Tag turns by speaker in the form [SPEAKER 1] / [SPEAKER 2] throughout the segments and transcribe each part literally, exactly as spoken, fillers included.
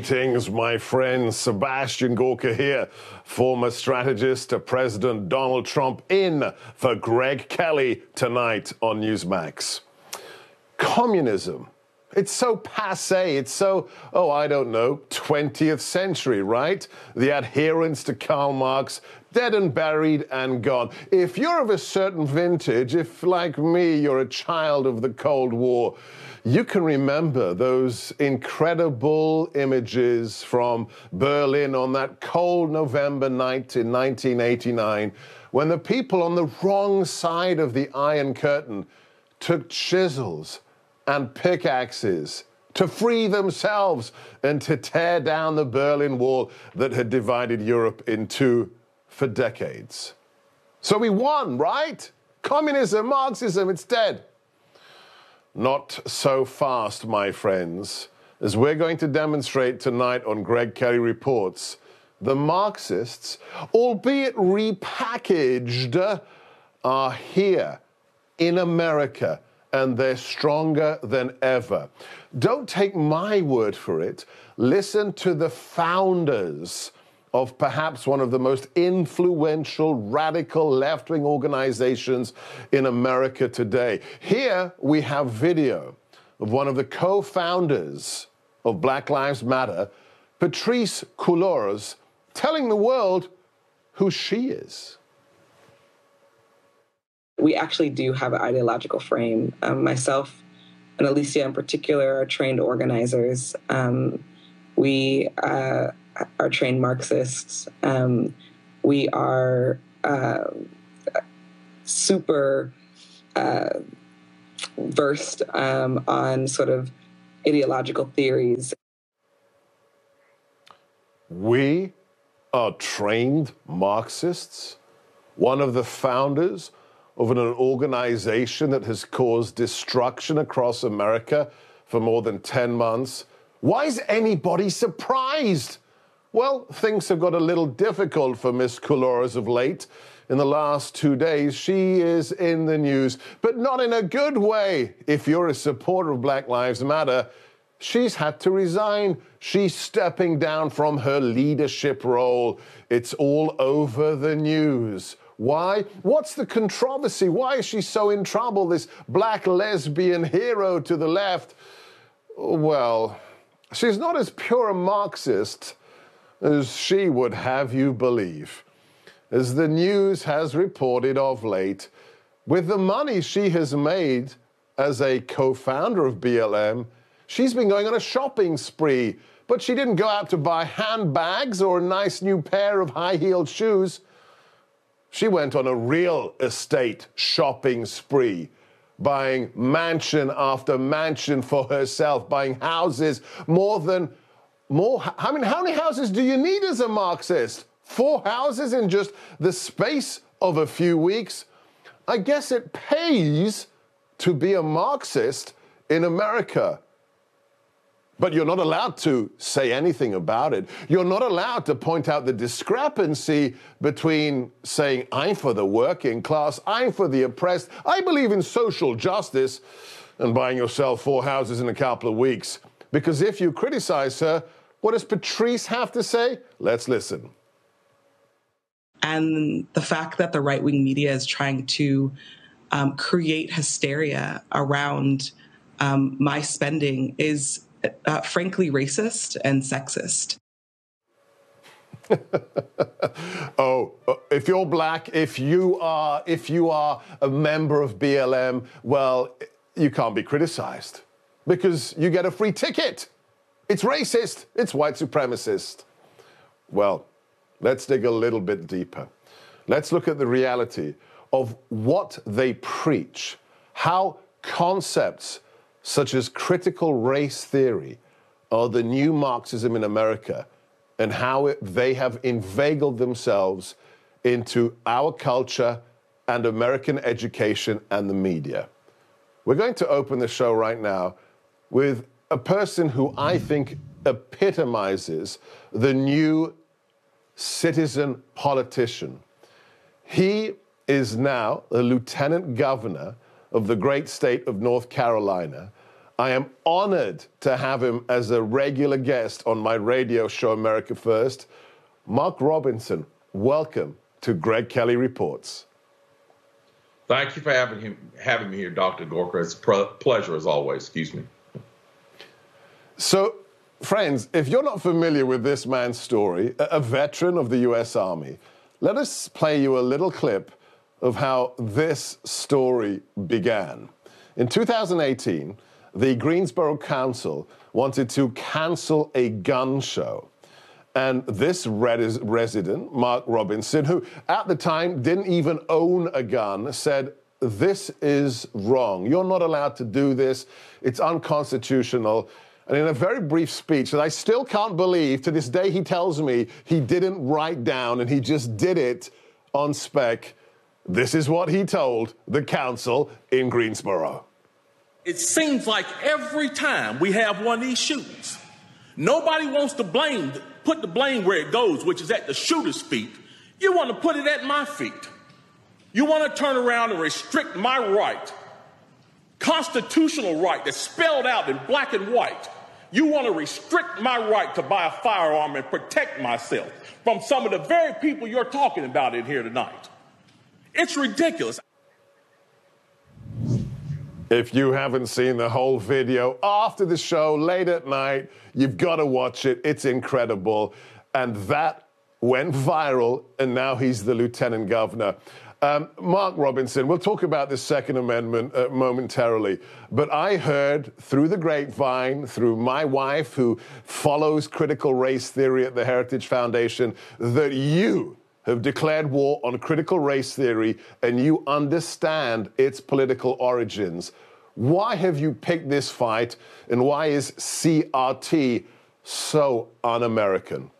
[SPEAKER 1] Greetings, my friends. Sebastian Gorka here, former strategist to President Donald Trump, in for Greg Kelly tonight on Newsmax. Communism. It's so passé. It's so, oh, I don't know, twentieth century, right? The adherence to Karl Marx, dead and buried and gone. If you're of a certain vintage, if, like me, you're a child of the Cold War, you can remember those incredible images from Berlin on that cold November night in nineteen eighty-nine, when the people on the wrong side of the Iron Curtain took chisels and pickaxes to free themselves and to tear down the Berlin Wall that had divided Europe in two for decades. So we won, right? Communism, Marxism, it's dead. Not so fast, my friends. As we're going to demonstrate tonight on Greg Kelly Reports, the Marxists, albeit repackaged, are here in America, and they're stronger than ever. Don't take my word for it. Listen to the founders of perhaps one of the most influential radical left-wing organizations in America today. Here we have video of one of the co-founders of Black Lives Matter, Patrisse Cullors, telling the world who she is.
[SPEAKER 2] We actually do have an ideological frame. Um, myself and Alicia in particular are trained organizers. Um, we uh, are trained Marxists. Um, we are uh, super uh, versed um, on sort of ideological theories.
[SPEAKER 1] We are trained Marxists, one of the founders of an organization that has caused destruction across America for more than ten months. Why is anybody surprised? Well, things have got a little difficult for Miss Cullors of late. In the last two days, she is in the news, but not in a good way. If you're a supporter of Black Lives Matter, she's had to resign. She's stepping down from her leadership role. It's all over the news. Why? What's the controversy? Why is she so in trouble, this black lesbian hero to the left? Well, she's not as pure a Marxist as she would have you believe. As the news has reported of late, with the money she has made as a co-founder of B L M, she's been going on a shopping spree. But she didn't go out to buy handbags or a nice new pair of high-heeled shoes. She went on a real estate shopping spree, buying mansion after mansion for herself, buying houses more than More, how many, how many houses do you need as a Marxist? Four houses in just the space of a few weeks? I guess it pays to be a Marxist in America. But you're not allowed to say anything about it. You're not allowed to point out the discrepancy between saying, I'm for the working class, I'm for the oppressed, I believe in social justice, and buying yourself four houses in a couple of weeks. Because if you criticize her, what does Patrisse have to say? Let's listen.
[SPEAKER 3] And the fact that the right-wing media is trying to um, create hysteria around um, my spending is, uh, frankly, racist and sexist.
[SPEAKER 1] Oh, if you're black, if you are, if you are a member of B L M, well, you can't be criticized because you get a free ticket. It's racist. It's white supremacist. Well, let's dig a little bit deeper. Let's look at the reality of what they preach, how concepts such as critical race theory are the new Marxism in America, and how it, they have inveigled themselves into our culture and American education and the media. We're going to open the show right now with a person who I think epitomizes the new citizen politician. He is now the lieutenant governor of the great state of North Carolina I am honored to have him as a regular guest on my radio show, America First. Mark Robinson, welcome to Greg Kelly Reports.
[SPEAKER 4] Thank you for having him having me here, Doctor Gorka. It's a pleasure as always. Excuse me.
[SPEAKER 1] So, friends, if you're not familiar with this man's story, a veteran of the U S Army, let us play you a little clip of how this story began. In two thousand eighteen, the Greensboro Council wanted to cancel a gun show. And this res- resident, Mark Robinson, who at the time didn't even own a gun, said, "This is wrong. You're not allowed to do this. It's unconstitutional." And in a very brief speech that I still can't believe, to this day he tells me he didn't write down and he just did it on spec. This is what he told the council in Greensboro.
[SPEAKER 5] It seems like every time we have one of these shootings, nobody wants to blame, put the blame where it goes, which is at the shooter's feet. You want to put it at my feet. You want to turn around and restrict my right, constitutional right that's spelled out in black and white. You want to restrict my right to buy a firearm and protect myself from some of the very people you're talking about in here tonight. It's ridiculous.
[SPEAKER 1] If you haven't seen the whole video after the show, late at night, you've got to watch it. It's incredible. And that went viral, and now he's the lieutenant governor. Um, Mark Robinson, we'll talk about the Second Amendment uh, momentarily, but I heard through the grapevine, through my wife, who follows critical race theory at the Heritage Foundation, that you have declared war on critical race theory and you understand its political origins. Why have you picked this fight, and why is C R T so un-American?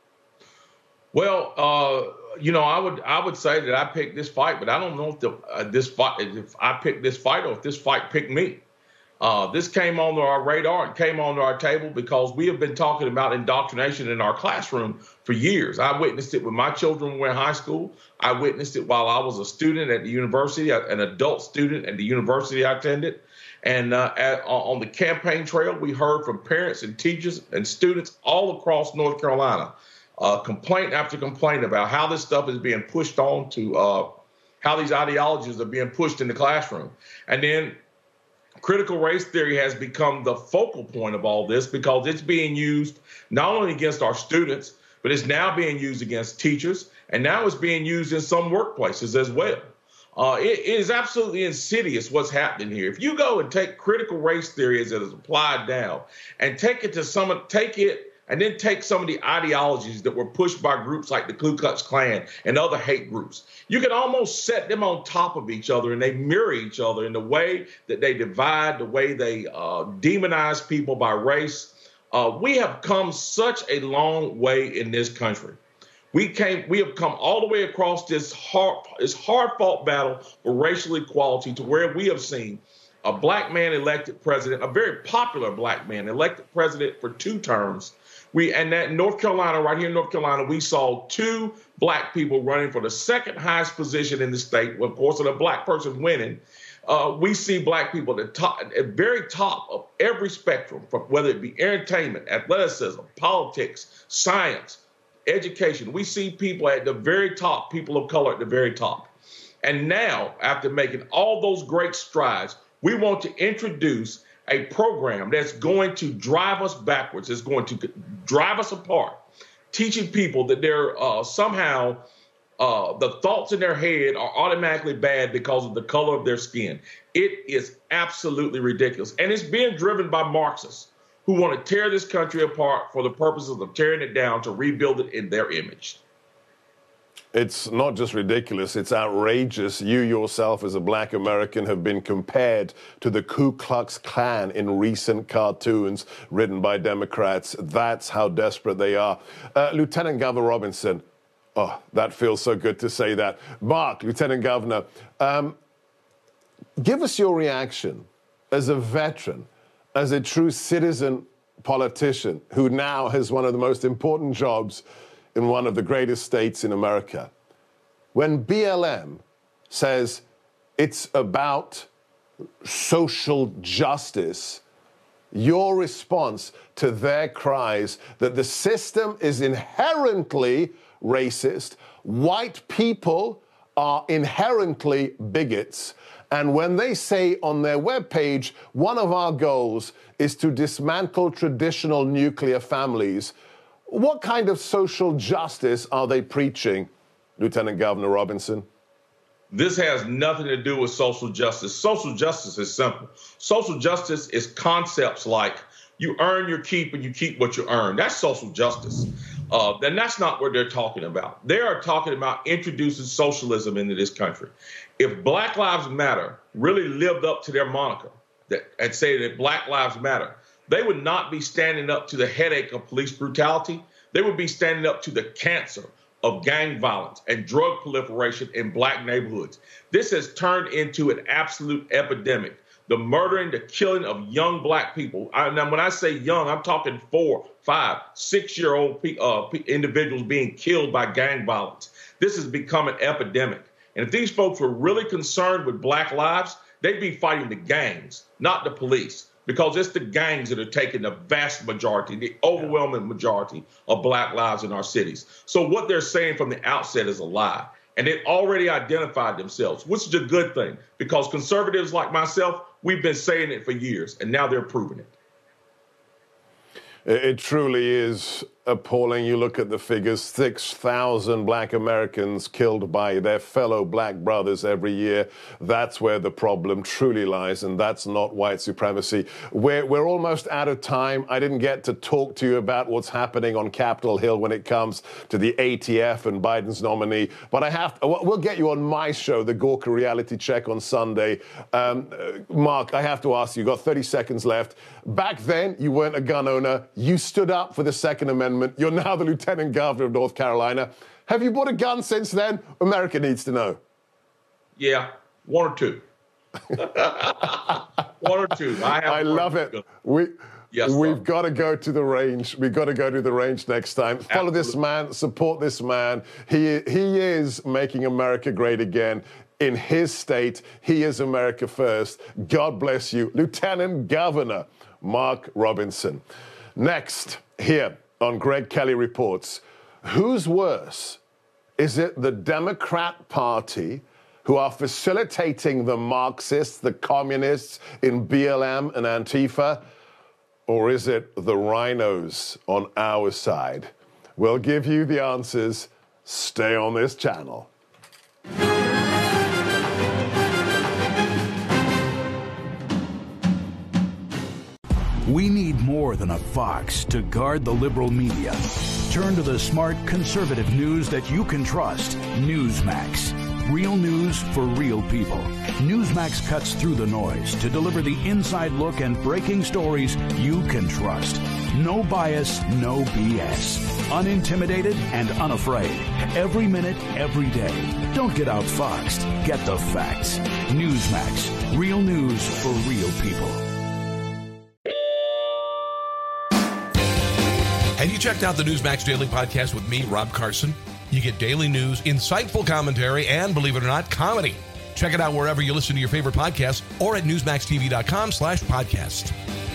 [SPEAKER 4] Well, uh, you know, I would I would say that I picked this fight, but I don't know if the, uh, this fight, if I picked this fight or if this fight picked me. Uh, this came onto our radar and came onto our table because we have been talking about indoctrination in our classroom for years. I witnessed it with my children when we were in high school. I witnessed it while I was a student at the university, an adult student at the university I attended. And uh, at, on the campaign trail, we heard from parents and teachers and students all across North Carolina, uh, complaint after complaint about how this stuff is being pushed on to uh, how these ideologies are being pushed in the classroom. And then critical race theory has become the focal point of all this because it's being used not only against our students, but it's now being used against teachers, and now it's being used in some workplaces as well. Uh, it, it is absolutely insidious what's happening here. If you go and take critical race theory as it is applied now and take it to some, take it and then take some of the ideologies that were pushed by groups like the Ku Klux Klan and other hate groups, you can almost set them on top of each other, and they mirror each other in the way that they divide, the way they uh, demonize people by race. Uh, we have come such a long way in this country. We came, we have come all the way across this hard, this hard-fought battle for racial equality to where we have seen a black man elected president, a very popular black man elected president for two terms. We and that in North Carolina, right here in North Carolina, we saw two black people running for the second highest position in the state. Well, of course, with a black person winning, uh, we see black people at the top, at the very top of every spectrum, from whether it be entertainment, athleticism, politics, science, education. We see people at the very top, people of color at the very top. And now, after making all those great strides, we want to introduce a program that's going to drive us backwards, is going to drive us apart, teaching people that they're uh, somehow uh, the thoughts in their head are automatically bad because of the color of their skin. It is absolutely ridiculous. And it's being driven by Marxists who want to tear this country apart for the purposes of tearing it down to rebuild it in their image.
[SPEAKER 1] It's not just ridiculous, it's outrageous. You yourself, as a black American, have been compared to the Ku Klux Klan in recent cartoons written by Democrats. That's how desperate they are. Uh, Lieutenant Governor Robinson, oh, that feels so good to say that. Mark, Lieutenant Governor, um, give us your reaction as a veteran, as a true citizen politician who now has one of the most important jobs in one of the greatest states in America. When B L M says it's about social justice, your response to their cries that the system is inherently racist, white people are inherently bigots, and when they say on their webpage, one of our goals is to dismantle traditional nuclear families, what kind of social justice are they preaching, Lieutenant Governor Robinson?
[SPEAKER 4] This has nothing to do with social justice. Social justice is simple. Social justice is concepts like you earn your keep and you keep what you earn. That's social justice. Uh, and that's not what they're talking about. They are talking about introducing socialism into this country. If Black Lives Matter really lived up to their moniker that, and say that Black Lives Matter, they would not be standing up to the headache of police brutality. They would be standing up to the cancer of gang violence and drug proliferation in black neighborhoods. This has turned into an absolute epidemic. The murdering, the killing of young black people. I, now, when I say young, I'm talking four, five, six-year-old uh, individuals being killed by gang violence. This has become an epidemic. And if these folks were really concerned with black lives, they'd be fighting the gangs, not the police, because it's the gangs that are taking the vast majority, the overwhelming majority of black lives in our cities. So what they're saying from the outset is a lie. And they've already identified themselves, which is a good thing, because conservatives like myself, we've been saying it for years, and now they're proving it.
[SPEAKER 1] It truly is appalling. You look at the figures, six thousand black Americans killed by their fellow black brothers every year. That's where the problem truly lies, and that's not white supremacy. We're, we're almost out of time. I didn't get to talk to you about what's happening on Capitol Hill when it comes to the A T F and Biden's nominee, but I have to, we'll get you on my show, the Gawker Reality Check, on Sunday. Um, Mark, I have to ask you, you've got thirty seconds left. Back then, you weren't a gun owner. You stood up for the Second Amendment. You're now the Lieutenant Governor of North Carolina. Have you bought a gun since then? America needs to know.
[SPEAKER 4] Yeah, one or two. one or two. I, have
[SPEAKER 1] I love it. We,
[SPEAKER 4] yes,
[SPEAKER 1] we've
[SPEAKER 4] sir.
[SPEAKER 1] got to go to the range. We've got to go to the range next time. Absolutely. Follow this man. Support this man. He, he is making America great again. In his state, he is America first. God bless you. Lieutenant Governor Mark Robinson. Next, here on Greg Kelly Reports, who's worse? Is it the Democrat Party, who are facilitating the Marxists, the communists in B L M and Antifa, or is it the rhinos on our side? We'll give you the answers. Stay on this channel.
[SPEAKER 6] We need more than a Fox to guard the liberal media. Turn to the smart, conservative news that you can trust. Newsmax. Real news for real people. Newsmax cuts through the noise to deliver the inside look and breaking stories you can trust. No bias, no B S. Unintimidated and unafraid. Every minute, every day. Don't get outfoxed. Get the facts. Newsmax. Real news for real people.
[SPEAKER 7] Have you checked out the Newsmax Daily Podcast with me, Rob Carson? You get daily news, insightful commentary, and, believe it or not, comedy. Check it out wherever you listen to your favorite podcasts or at newsmaxtv.com slash podcast.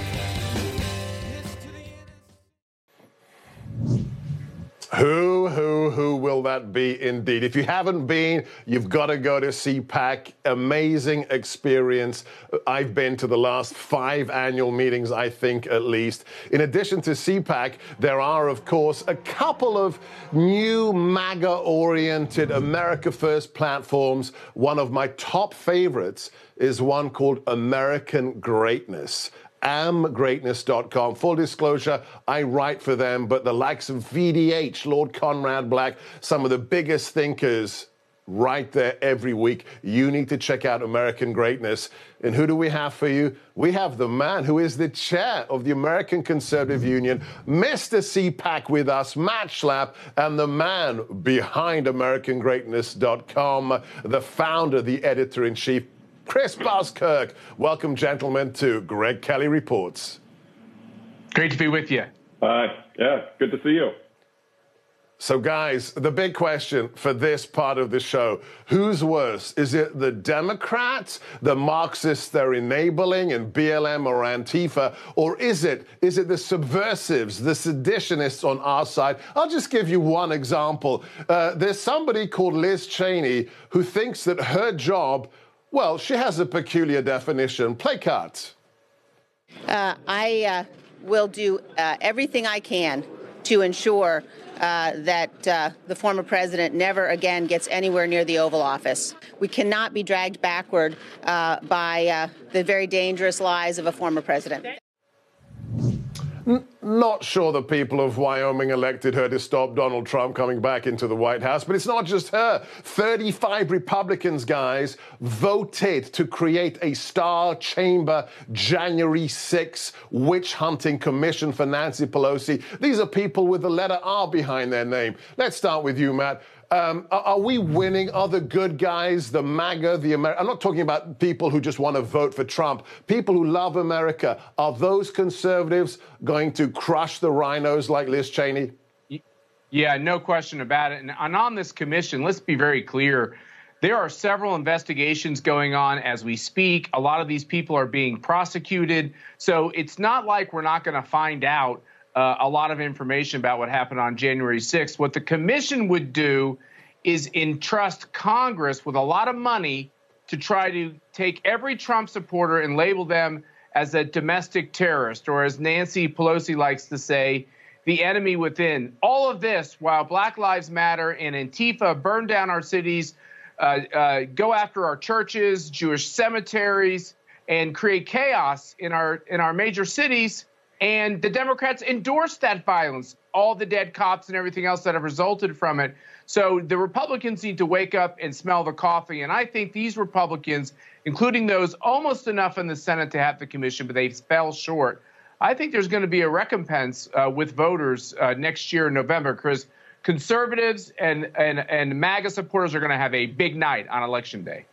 [SPEAKER 1] Who, who, who will that be indeed? If you haven't been, you've got to go to C PAC. Amazing experience. I've been to the last five annual meetings, I think, at least. In addition to C PAC, there are, of course, a couple of new MAGA-oriented America First platforms. One of my top favorites is one called American Greatness. am greatness dot com. Full disclosure, I write for them, but the likes of V D H, Lord Conrad Black, some of the biggest thinkers right there every week. You need to check out American Greatness. And who do we have for you? We have the man who is the chair of the American Conservative Union, Mister C PAC with us, Matt Schlapp, and the man behind American Greatness dot com, the founder, the editor-in-chief, Chris Buskirk. Welcome, gentlemen, to Greg Kelly Reports.
[SPEAKER 8] Great to be with you.
[SPEAKER 9] Uh, yeah, good to see you.
[SPEAKER 1] So, guys, the big question for this part of the show, who's worse? Is it the Democrats, the Marxists they're enabling in B L M or Antifa, or is it is it the subversives, the seditionists on our side? I'll just give you one example. Uh, there's somebody called Liz Cheney who thinks that her job, well, she has a peculiar definition. Play cards.
[SPEAKER 8] Uh, I uh, will do uh, everything I can to ensure uh, that uh, the former president never again gets anywhere near the Oval Office. We cannot be dragged backward uh, by uh, the very dangerous lies of a former president.
[SPEAKER 1] Not sure the people of Wyoming elected her to stop Donald Trump coming back into the White House, but it's not just her. thirty-five Republicans, guys, voted to create a Star Chamber January sixth witch hunting commission for Nancy Pelosi. These are people with the letter R behind their name. Let's start with you, Matt. Um, are, are we winning? Are the good guys, the MAGA, the America? I'm not talking about people who just want to vote for Trump. People who love America. Are those conservatives going to crush the rhinos like Liz Cheney?
[SPEAKER 9] Yeah, no question about it. And, and on this commission, let's be very clear. There are several investigations going on as we speak. A lot of these people are being prosecuted. So it's not like we're not going to find out Uh, a lot of information about what happened on January sixth. What the commission would do is entrust Congress with a lot of money to try to take every Trump supporter and label them as a domestic terrorist, or as Nancy Pelosi likes to say, the enemy within. All of this while Black Lives Matter and Antifa burn down our cities, uh, uh, go after our churches, Jewish cemeteries, and create chaos in our in our major cities. And the Democrats endorsed that violence, all the dead cops and everything else that have resulted from it. So the Republicans need to wake up and smell the coffee. And I think these Republicans, including those almost enough in the Senate to have the commission, but they fell short. I think there's going to be a recompense uh, with voters uh, next year in November, because conservatives and, and, and MAGA supporters are going to have a big night on Election Day.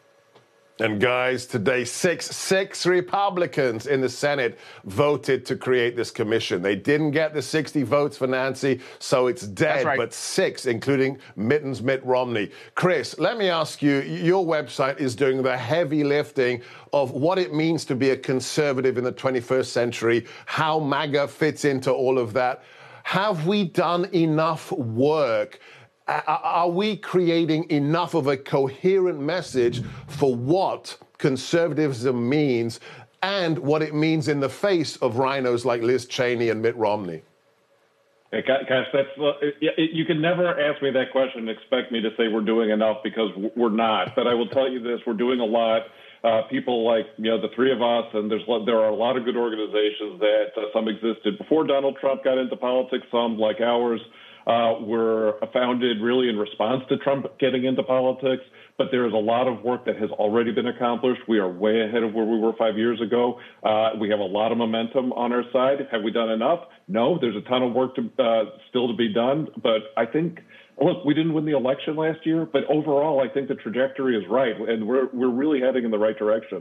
[SPEAKER 1] And guys, today, six, six Republicans in the Senate voted to create this commission. They didn't get the sixty votes for Nancy, so it's dead,
[SPEAKER 9] right.
[SPEAKER 1] But six, including Mitten's Mitt Romney. Chris, let me ask you, your website is doing the heavy lifting of what it means to be a conservative in the twenty-first century, how MAGA fits into all of that. Have we done enough work? Are we creating enough of a coherent message for what conservatism means and what it means in the face of rhinos like Liz Cheney and Mitt Romney?
[SPEAKER 10] Hey, gosh, that's uh, you can never ask me that question and expect me to say we're doing enough, because we're not. But I will tell you this: we're doing a lot. Uh, people like, you know, the three of us, and there's there are a lot of good organizations that uh, some existed before Donald Trump got into politics. Some, like ours, Uh, were founded really in response to Trump getting into politics, but there is a lot of work that has already been accomplished. We are way ahead of where we were five years ago. Uh, we have a lot of momentum on our side. Have we done enough? No, there's a ton of work to, uh, still to be done. But I think, look, we didn't win the election last year, but overall, I think the trajectory is right, and we're we're really heading in the right direction.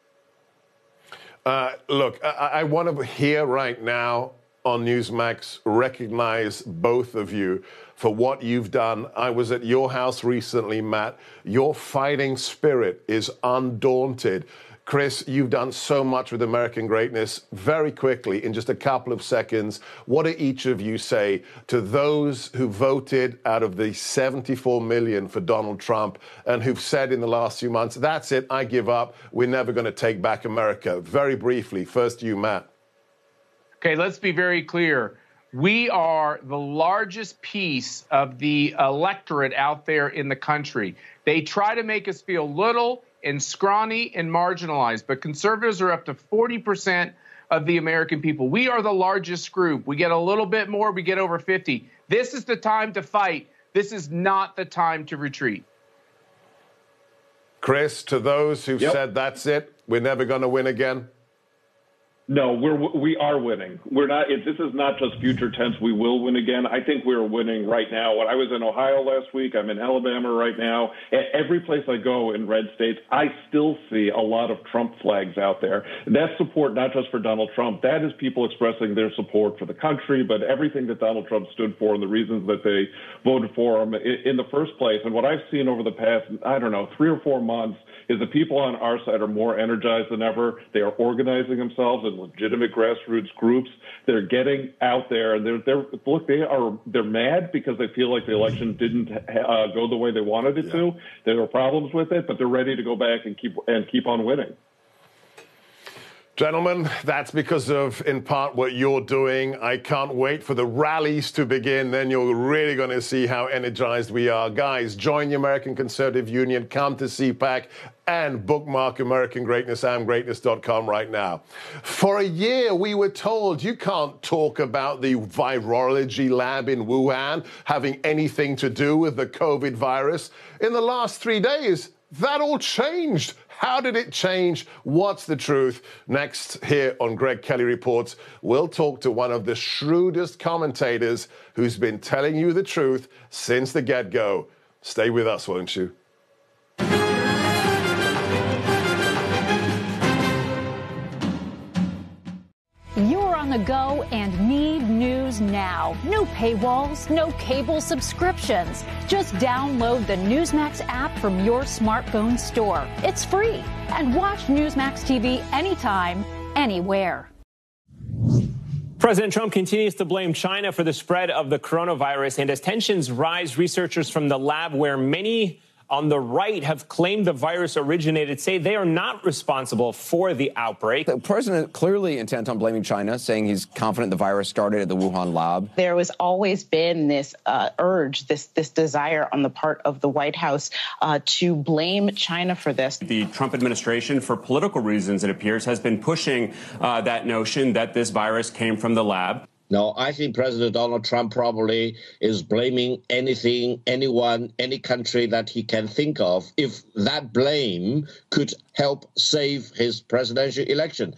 [SPEAKER 1] Uh, look, I, I want to hear right now on Newsmax recognize both of you for what you've done. I was at your house recently, Matt. Your fighting spirit is undaunted. Chris, you've done so much with American greatness. Very quickly, in just a couple of seconds, what do each of you say to those who voted out of the seventy-four million for Donald Trump and who've said in the last few months, that's it, I give up, we're never going to take back America? Very briefly, first you, Matt.
[SPEAKER 9] Okay, let's be very clear. We are the largest piece of the electorate out there in the country. They try to make us feel little and scrawny and marginalized, but conservatives are up to forty percent of the American people. We are the largest group. We get a little bit more, we get over fifty. This is the time to fight. This is not the time to retreat.
[SPEAKER 1] Chris, to those who've
[SPEAKER 10] yep.
[SPEAKER 1] said that's it, we're never going to win again.
[SPEAKER 10] No, we're we are winning. We're not. It, this is not just future tense. We will win again. I think we're winning right now. When I was in Ohio last week, I'm in Alabama right now. At every place I go in red states, I still see a lot of Trump flags out there. That's support not just for Donald Trump. That is people expressing their support for the country, but everything that Donald Trump stood for and the reasons that they voted for him in, in the first place. And what I've seen over the past, I don't know, three or four months is the people on our side are more energized than ever. They are organizing themselves in legitimate grassroots groups. They're getting out there, and they're, they're look, they are they're mad because they feel like the election didn't uh, go the way they wanted it yeah. to. There are problems with it, but they're ready to go back and keep and keep on winning.
[SPEAKER 1] Gentlemen, that's because of, in part, what you're doing. I can't wait for the rallies to begin. Then you're really going to see how energized we are. Guys, join the American Conservative Union, come to C PAC, and bookmark American Greatness, am greatness dot com right now. For a year, we were told you can't talk about the virology lab in Wuhan having anything to do with the COVID virus. In the last three days, that all changed. How did it change? What's the truth? Next, here on Greg Kelly Reports, we'll talk to one of the shrewdest commentators who's been telling you the truth since the get-go. Stay with us, won't you?
[SPEAKER 11] You're on the go and need news now. No paywalls, no cable subscriptions. Just download the Newsmax app from your smartphone store. It's free. And watch Newsmax T V anytime, anywhere.
[SPEAKER 12] President Trump continues to blame China for the spread of the coronavirus. And as tensions rise, researchers from the lab where many on the right have claimed the virus originated say they are not responsible for the outbreak.
[SPEAKER 13] The president clearly intent on blaming China, saying he's confident the virus started at the Wuhan lab.
[SPEAKER 14] There has always been this uh, urge, this this desire on the part of the White House uh, to blame China for this.
[SPEAKER 15] The Trump administration, for political reasons, it appears, has been pushing uh, that notion that this virus came from the lab.
[SPEAKER 16] No, I think President Donald Trump probably is blaming anything, anyone, any country that he can think of, if that blame could help save his presidential election.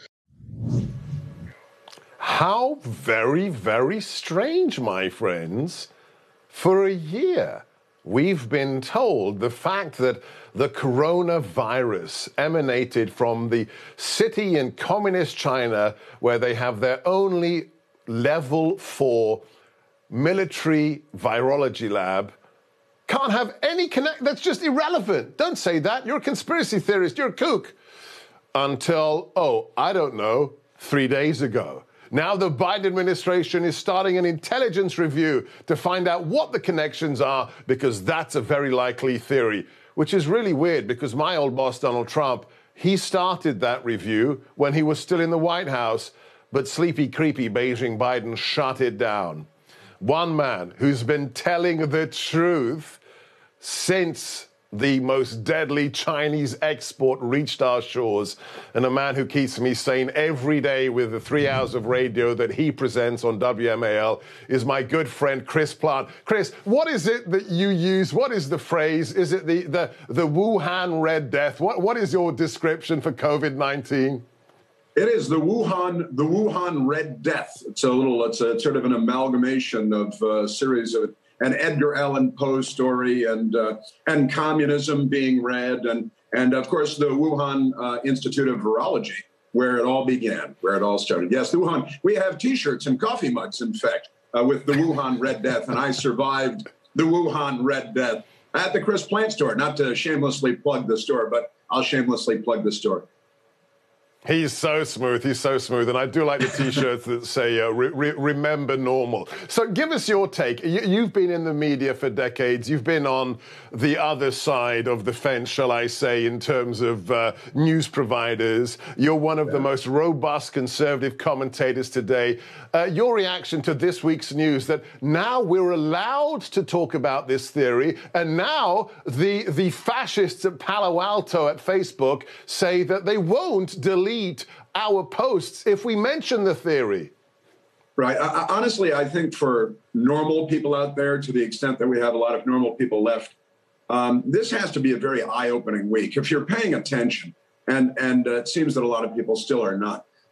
[SPEAKER 1] How very, very strange, my friends. For a year, we've been told the fact that the coronavirus emanated from the city in communist China where they have their only level four military virology lab can't have any connect. That's just irrelevant. Don't say that. You're a conspiracy theorist. You're a kook. Until, oh, I don't know, three days ago. Now the Biden administration is starting an intelligence review to find out what the connections are, because that's a very likely theory, which is really weird because my old boss, Donald Trump, he started that review when he was still in the White House. But sleepy, creepy Beijing Biden shut it down. One man who's been telling the truth since the most deadly Chinese export reached our shores, and a man who keeps me sane every day with the three hours of radio that he presents on W M A L, is my good friend Chris Plante. Chris, what is it that you use? What is the phrase? Is it the, the, the Wuhan Red Death? What, what is your description for COVID nineteen?
[SPEAKER 17] It is the Wuhan, the Wuhan Red Death. It's a little, it's a sort of an amalgamation of a series of an Edgar Allan Poe story and uh, and communism being red, and and of course the Wuhan uh, Institute of Virology, where it all began, where it all started. Yes, the Wuhan. We have T-shirts and coffee mugs, in fact, uh, with the Wuhan Red Death, and I survived the Wuhan Red Death at the Chris Plante store. Not to shamelessly plug the store, but I'll shamelessly plug the store.
[SPEAKER 1] He's so smooth. He's so smooth. And I do like the T-shirts that say, uh, re- re- remember normal. So give us your take. You- you've been in the media for decades. You've been on the other side of the fence, shall I say, in terms of uh, news providers. You're one of yeah. the most robust conservative commentators today. Uh, your reaction to this week's news that now we're allowed to talk about this theory, and now the, the fascists at Palo Alto at Facebook say that they won't delete our posts if we mention the theory.
[SPEAKER 17] Right. I, honestly, I think for normal people out there, to the extent that we have a lot of normal people left, um, this has to be a very eye-opening week. If you're paying attention, and, and uh, it seems that a lot of people still are not,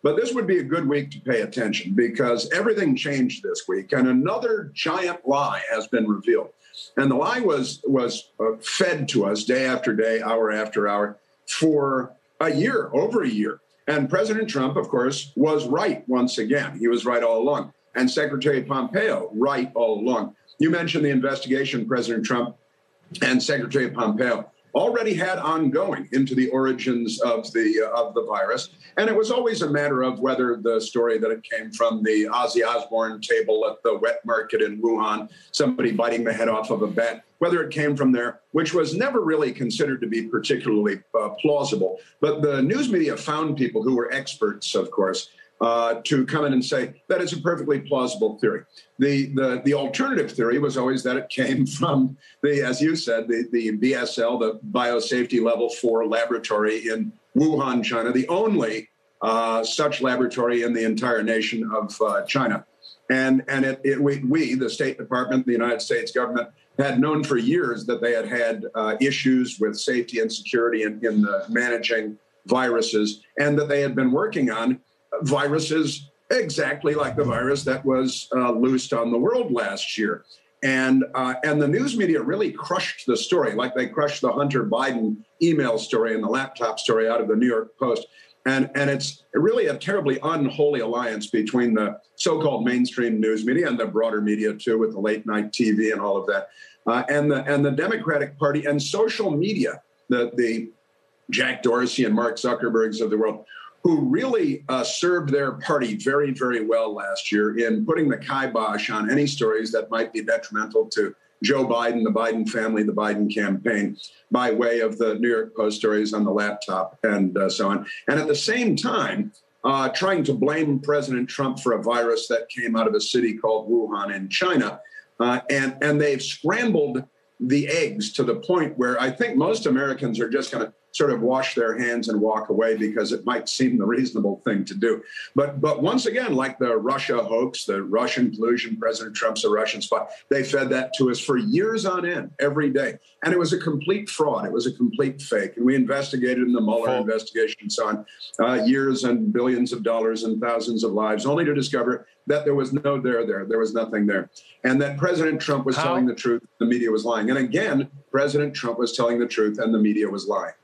[SPEAKER 17] But this would be a good week to pay attention because everything changed this week, and another giant lie has been revealed. And the lie was was uh, fed to us day after day, hour after hour, for a year, over a year. And President Trump, of course, was right once again. He was right all along. And Secretary Pompeo, right all along. You mentioned the investigation President Trump and Secretary Pompeo already had ongoing into the origins of the uh, of the virus. And it was always a matter of whether the story that it came from the Ozzy Osbourne table at the wet market in Wuhan, somebody biting the head off of a bat, whether it came from there, which was never really considered to be particularly uh, plausible. But the news media found people who were experts, of course, Uh, to come in and say that it's a perfectly plausible theory. The, the the alternative theory was always that it came from the, as you said, the, the B S L, the Biosafety Level four laboratory in Wuhan, China, the only uh, such laboratory in the entire nation of uh, China. And and it, it, we, we, the State Department, the United States government, had known for years that they had had uh, issues with safety and security in, in the managing viruses, and that they had been working on viruses exactly like the virus that was uh, loosed on the world last year. And uh, and the news media really crushed the story, like they crushed the Hunter Biden email story and the laptop story out of the New York Post. And, and it's really a terribly unholy alliance between the so-called mainstream news media and the broader media, too, with the late night T V and all of that, uh, and, the, and the Democratic Party and social media, the, the Jack Dorsey and Mark Zuckerbergs of the world, who really uh, served their party very, very well last year in putting the kibosh on any stories that might be detrimental to Joe Biden, the Biden family, the Biden campaign, by way of the New York Post stories on the laptop and uh, so on. And at the same time, uh, trying to blame President Trump for a virus that came out of a city called Wuhan in China. Uh, and, and they've scrambled the eggs to the point where I think most Americans are just going to sort of wash their hands and walk away because it might seem the reasonable thing to do. But but once again, like the Russia hoax, the Russian collusion, President Trump's a Russian spy, they fed that to us for years on end, every day. And it was a complete fraud. It was a complete fake. And we investigated in the Mueller oh. investigation and so on, uh, years and billions of dollars and thousands of lives, only to discover that there was no there there. There was nothing there. And that President Trump was How? telling the truth, the media was lying. And again, President Trump was telling the truth and the media was lying.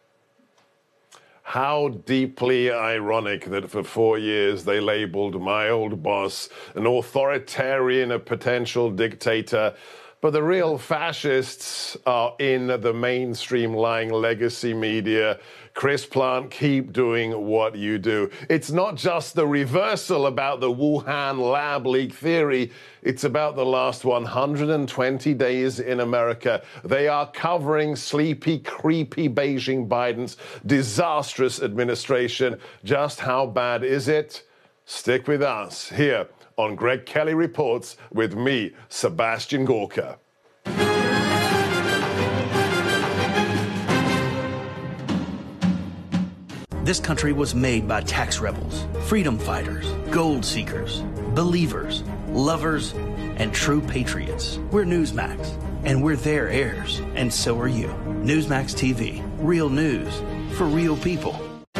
[SPEAKER 1] How deeply ironic that for four years they labeled my old boss an authoritarian, a potential dictator. But the real fascists are in the mainstream lying legacy media. Chris Plant, keep doing what you do. It's not just the reversal about the Wuhan lab leak theory. It's about the last one hundred twenty days in America. They are covering sleepy, creepy Beijing Biden's disastrous administration. Just how bad is it? Stick with us here on Greg Kelly Reports with me, Sebastian Gorka.
[SPEAKER 18] This country was made by tax rebels, freedom fighters, gold seekers, believers, lovers, and true patriots. We're Newsmax, and we're their heirs, and so are you. Newsmax T V, real news for real people.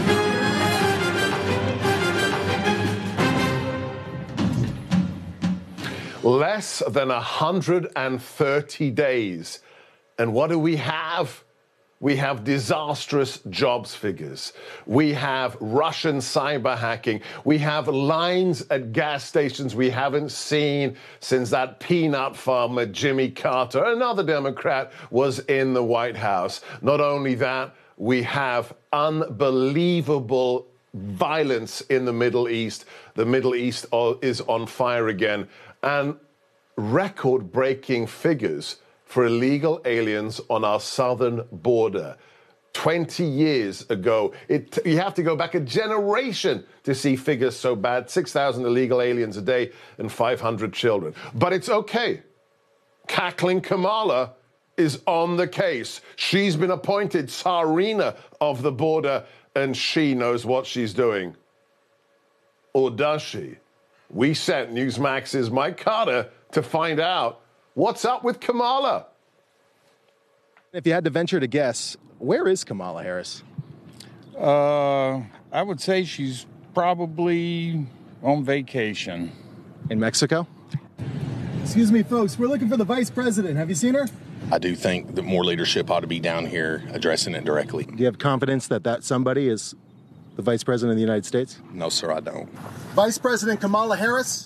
[SPEAKER 1] Less than one hundred thirty days. And what do we have? We have disastrous jobs figures. We have Russian cyber hacking. We have lines at gas stations we haven't seen since that peanut farmer, Jimmy Carter, another Democrat, was in the White House. Not only that, we have unbelievable violence in the Middle East. The Middle East is on fire again. And record-breaking figures for illegal aliens on our southern border. twenty years ago, it, you have to go back a generation to see figures so bad. six thousand illegal aliens a day and five hundred children. But it's okay. Cackling Kamala is on the case. She's been appointed Tsarina of the border, and she knows what she's doing. Or does she? We sent Newsmax's Mike Carter to find out what's up with Kamala.
[SPEAKER 19] If you had to venture to guess, where is Kamala Harris?
[SPEAKER 20] Uh, I would say she's probably on vacation.
[SPEAKER 19] In Mexico?
[SPEAKER 21] Excuse me, folks. We're looking for the vice president. Have you seen her?
[SPEAKER 22] I do think that more leadership ought to be down here addressing it directly.
[SPEAKER 19] Do you have confidence that that somebody is the vice president of the United States?
[SPEAKER 22] No, sir, I don't.
[SPEAKER 21] Vice President Kamala Harris?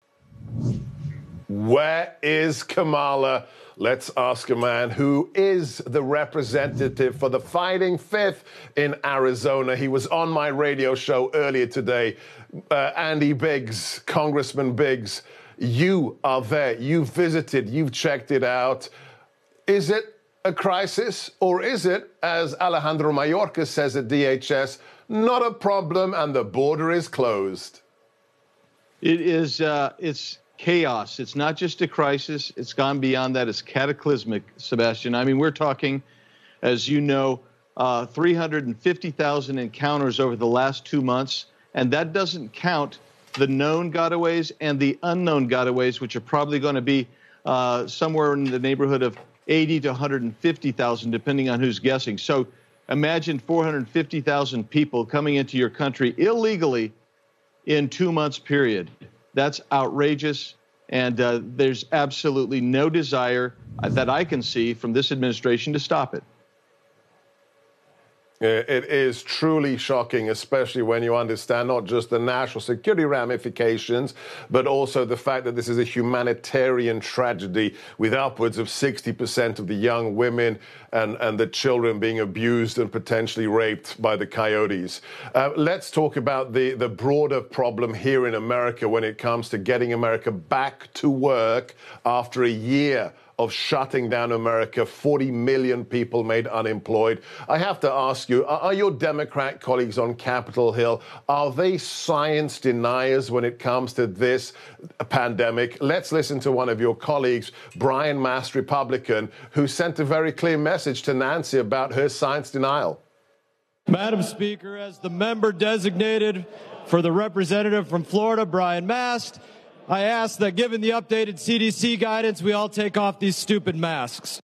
[SPEAKER 1] Where is Kamala? Let's ask a man who is the representative for the Fighting Fifth in Arizona. He was on my radio show earlier today. Uh, Andy Biggs, Congressman Biggs, you are there. You've visited. You've checked it out. Is it a crisis, or is it, as Alejandro Mayorkas says at D H S, not a problem and the border is closed?
[SPEAKER 23] It is, uh, it's chaos. It's not just a crisis. It's gone beyond that. It's cataclysmic, Sebastian. I mean, we're talking, as you know, uh, three hundred fifty thousand encounters over the last two months, and that doesn't count the known gotaways and the unknown gotaways, which are probably going to be uh, somewhere in the neighborhood of eighty to one hundred fifty thousand, depending on who's guessing. So imagine four hundred fifty thousand people coming into your country illegally in two months period. That's outrageous, and uh, there's absolutely no desire that I can see from this administration to stop it.
[SPEAKER 1] It is truly shocking, especially when you understand not just the national security ramifications, but also the fact that this is a humanitarian tragedy with upwards of sixty percent of the young women and, and the children being abused and potentially raped by the coyotes. Uh, let's talk about the, the broader problem here in America when it comes to getting America back to work after a year of shutting down America, forty million people made unemployed. I have to ask you, are your Democrat colleagues on Capitol Hill, are they science deniers when it comes to this pandemic? Let's listen to one of your colleagues, Brian Mast, Republican, who sent a very clear message to Nancy about her science denial.
[SPEAKER 24] Madam Speaker, as the member designated for the representative from Florida, Brian Mast, I ask that given the updated C D C guidance, we all take off these stupid masks.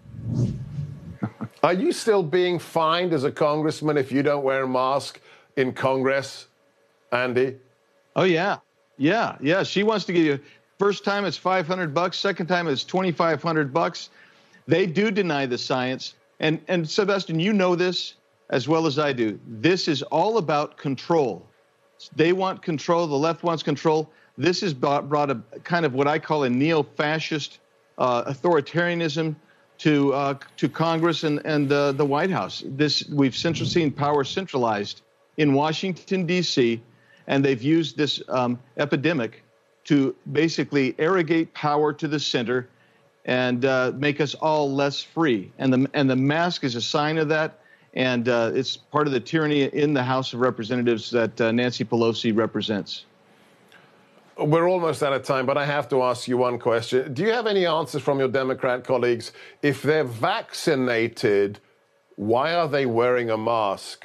[SPEAKER 1] Are you still being fined as a congressman if you don't wear a mask in Congress, Andy?
[SPEAKER 23] Oh, yeah. Yeah, yeah. She wants to give you, first time it's five hundred bucks, second time it's twenty-five hundred bucks. They do deny the science. And, and Sebastian, you know this as well as I do. This is all about control. They want control. The left wants control. This has brought, brought a kind of what I call a neo-fascist uh, authoritarianism to uh, to Congress and and uh, the White House. This we've central, seen power centralized in Washington D C, and they've used this um, epidemic to basically arrogate power to the center and uh, make us all less free. And the and the mask is a sign of that. And uh, it's part of the tyranny in the House of Representatives that uh, Nancy Pelosi represents.
[SPEAKER 1] We're almost out of time, but I have to ask you one question. Do you have any answers from your Democrat colleagues? If they're vaccinated, why are they wearing a mask?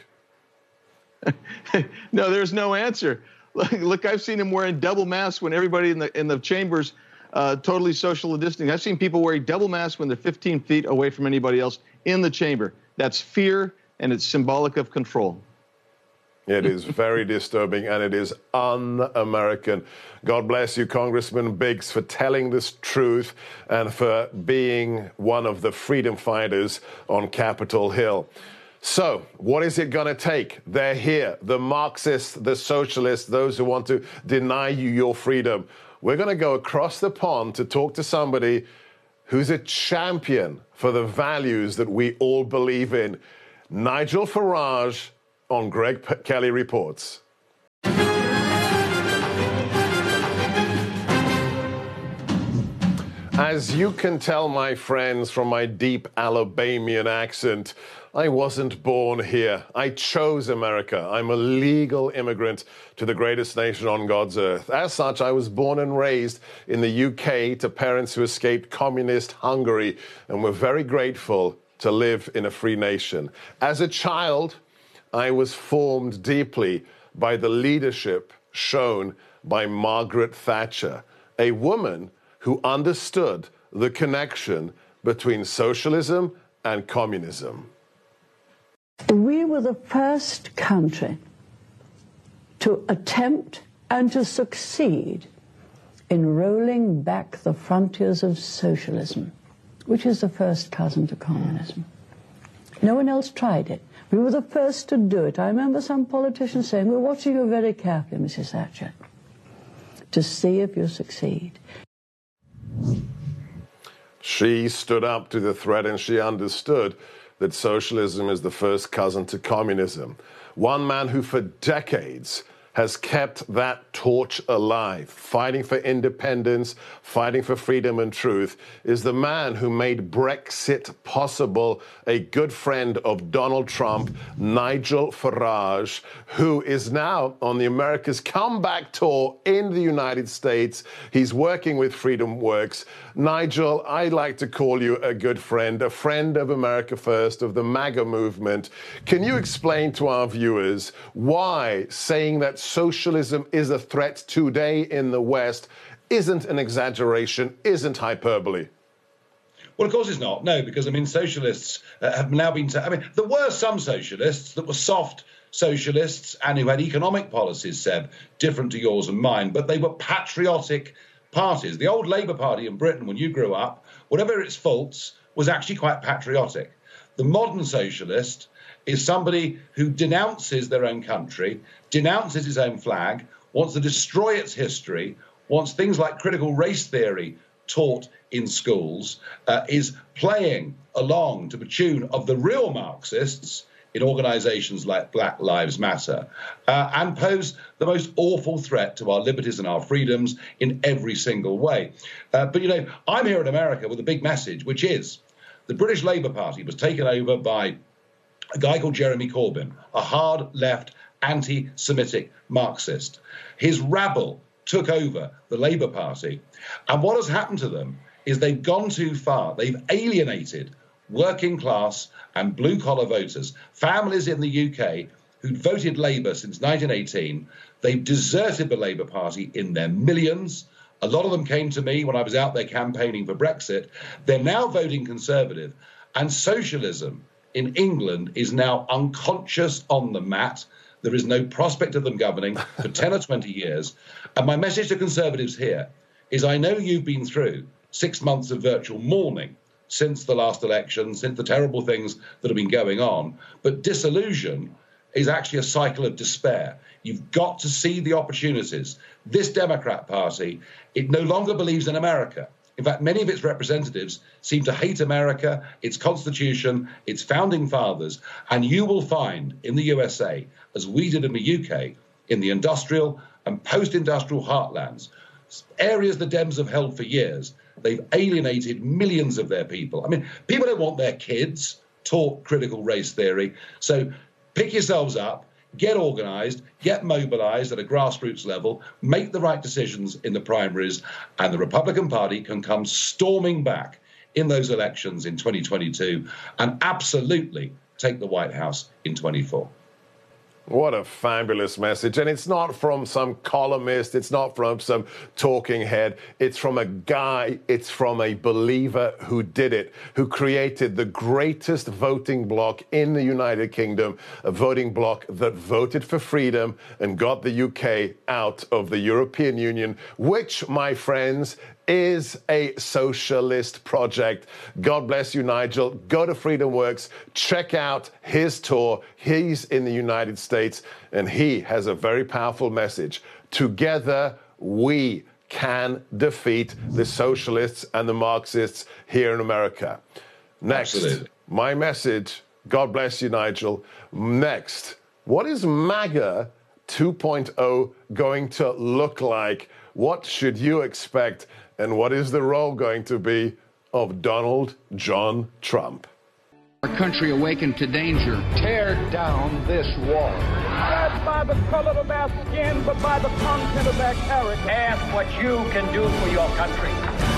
[SPEAKER 23] No, there's no answer. Look, look, I've seen them wearing double masks when everybody in the in the chambers uh, totally social distancing. I've seen people wearing double masks when they're fifteen feet away from anybody else in the chamber. That's fear, and it's symbolic of control.
[SPEAKER 1] It is very disturbing, and it is un-American. God bless you, Congressman Biggs, for telling this truth and for being one of the freedom fighters on Capitol Hill. So, what is it going to take? They're here, the Marxists, the socialists, those who want to deny you your freedom. We're going to go across the pond to talk to somebody who's a champion for the values that we all believe in. Nigel Farage on Greg P- Kelly Reports. As you can tell, my friends, from my deep Alabamian accent, I wasn't born here. I chose America. I'm a legal immigrant to the greatest nation on God's earth. As such, I was born and raised in the U K to parents who escaped communist Hungary, and we're very grateful to live in a free nation. As a child, I was formed deeply by the leadership shown by Margaret Thatcher, a woman who understood the connection between socialism and communism.
[SPEAKER 25] We were the first country
[SPEAKER 2] to attempt and to succeed in rolling back the frontiers of socialism, which is the first cousin to communism. No one else tried it. We were the first to do it. I remember some politicians saying, we're watching you very carefully, Missus Thatcher, to see if you succeed.
[SPEAKER 1] She stood up to the threat and she understood that socialism is the first cousin to communism. One man who for decades has kept that torch alive, fighting for independence, fighting for freedom and truth, is the man who made Brexit possible, a good friend of Donald Trump, Nigel Farage, who is now on the America's Comeback Tour in the United States. He's working with Freedom Works. Nigel, I like to call you a good friend, a friend of America First, of the MAGA movement. Can you explain to our viewers why saying that socialism is a threat today in the West isn't an exaggeration, isn't hyperbole?
[SPEAKER 3] Well, of course it's not. No, because, I mean, socialists uh, have now been... T- I mean, there were some socialists that were soft socialists and who had economic policies, Seb, different to yours and mine, but they were patriotic parties. The old Labour Party in Britain, when you grew up, whatever its faults, was actually quite patriotic. The modern socialist is somebody who denounces their own country, denounces his own flag, wants to destroy its history, wants things like critical race theory taught in schools, uh, is playing along to the tune of the real Marxists in organisations like Black Lives Matter, uh, and pose the most awful threat to our liberties and our freedoms in every single way. Uh, but, you know, I'm here in America with a big message, which is the British Labour Party was taken over by a guy called Jeremy Corbyn, a hard left, anti-Semitic Marxist. His rabble took over the Labour Party. And what has happened to them is they've gone too far. They've alienated working class and blue collar voters, families in the U K who'd voted Labour since nineteen eighteen. They've deserted the Labour Party in their millions. A lot of them came to me when I was out there campaigning for Brexit. They're now voting Conservative, and socialism in England is now unconscious on the mat. There is no prospect of them governing for ten or twenty years. And my message to Conservatives here is, I know you've been through six months of virtual mourning since the last election, since the terrible things that have been going on, but disillusion is actually a cycle of despair. You've got to see the opportunities. This Democrat Party, it no longer believes in America. In fact, many of its representatives seem to hate America, its Constitution, its founding fathers, and you will find in the U S A, as we did in the U K, in the industrial and post-industrial heartlands, areas the Dems have held for years, they've alienated millions of their people. I mean, people don't want their kids taught critical race theory. So pick yourselves up, get organised, get mobilised at a grassroots level, make the right decisions in the primaries, and the Republican Party can come storming back in those elections in twenty twenty-two and absolutely take the White House in twenty-four.
[SPEAKER 1] What a fabulous message. And it's not from some columnist, it's not from some talking head, it's from a guy, it's from a believer who did it, who created the greatest voting bloc in the United Kingdom, a voting bloc that voted for freedom and got the U K out of the European Union, which, my friends, is a socialist project. God bless you, Nigel. Go to Freedom Works, check out his tour. He's in the United States, and he has a very powerful message. Together, we can defeat the socialists and the Marxists here in America. Next, Absolutely. My message, God bless you, Nigel. Next, what is MAGA two point oh going to look like? What should you expect? And what is the role going to be of Donald John Trump?
[SPEAKER 4] Our country awakened to danger.
[SPEAKER 5] Tear down this wall.
[SPEAKER 25] Not by the color of their skin, but by the content of their character.
[SPEAKER 5] Ask what you can do for your country.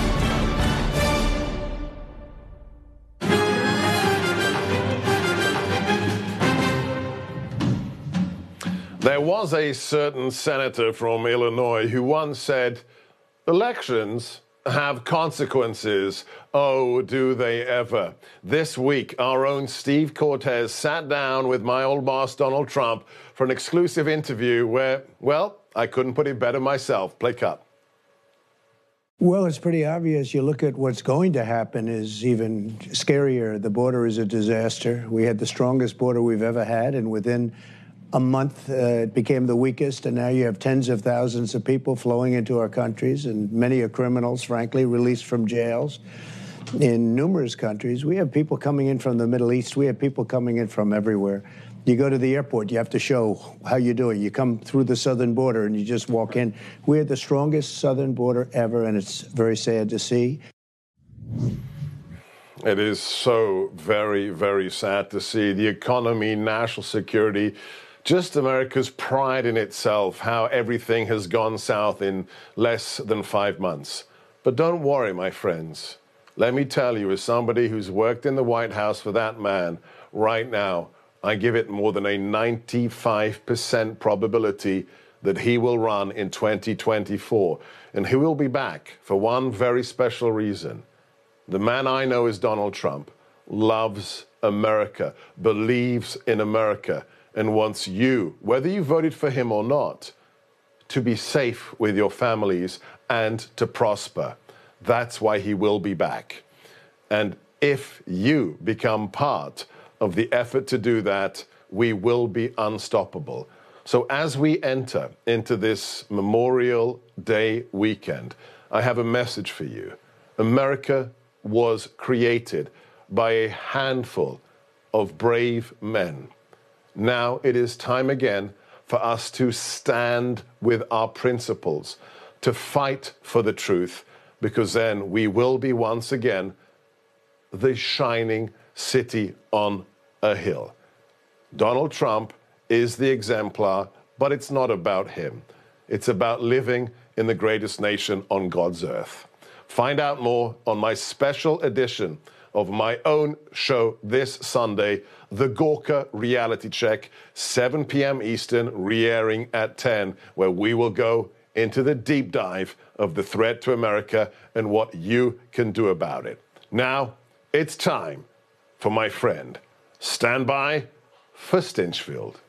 [SPEAKER 1] There was a certain senator from Illinois who once said, elections have consequences. Oh, do they ever? This week, our own Steve Cortes sat down with my old boss, Donald Trump, for an exclusive interview where, well, I couldn't put it better myself. Play cut.
[SPEAKER 6] Well, it's pretty obvious. You look at what's going to happen is even scarier. The border is a disaster. We had the strongest border we've ever had, and within a month, uh, it became the weakest, and now you have tens of thousands of people flowing into our countries, and many are criminals, frankly, released from jails. In numerous countries, we have people coming in from the Middle East. We have people coming in from everywhere. You go to the airport, you have to show how you're doing. You come through the southern border and you just walk in. We had the strongest southern border ever, and it's very sad to see.
[SPEAKER 1] It is so very, very sad to see. The economy, national security, just America's pride in itself, how everything has gone south in less than five months. But don't worry, my friends. Let me tell you, as somebody who's worked in the White House for that man, right now, I give it more than a ninety-five percent probability that he will run in twenty twenty-four. And he will be back for one very special reason. The man I know is Donald Trump, loves America, believes in America, and wants you, whether you voted for him or not, to be safe with your families and to prosper. That's why he will be back. And if you become part of the effort to do that, we will be unstoppable. So as we enter into this Memorial Day weekend, I have a message for you. America was created by a handful of brave men. Now it is time again for us to stand with our principles, to fight for the truth, because then we will be once again the shining city on a hill. Donald Trump is the exemplar, but it's not about him. It's about living in the greatest nation on God's earth. Find out more on my special edition of my own show this Sunday, The Gawker Reality Check, seven p.m. Eastern, re-airing at ten, where we will go into the deep dive of the threat to America and what you can do about it. Now, it's time for my friend. Stand by for Stinchfield.